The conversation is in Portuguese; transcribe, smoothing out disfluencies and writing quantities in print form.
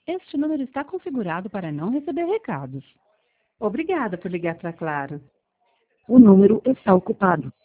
Este número está configurado para não receber recados. Obrigada por ligar para Claro. O número está ocupado.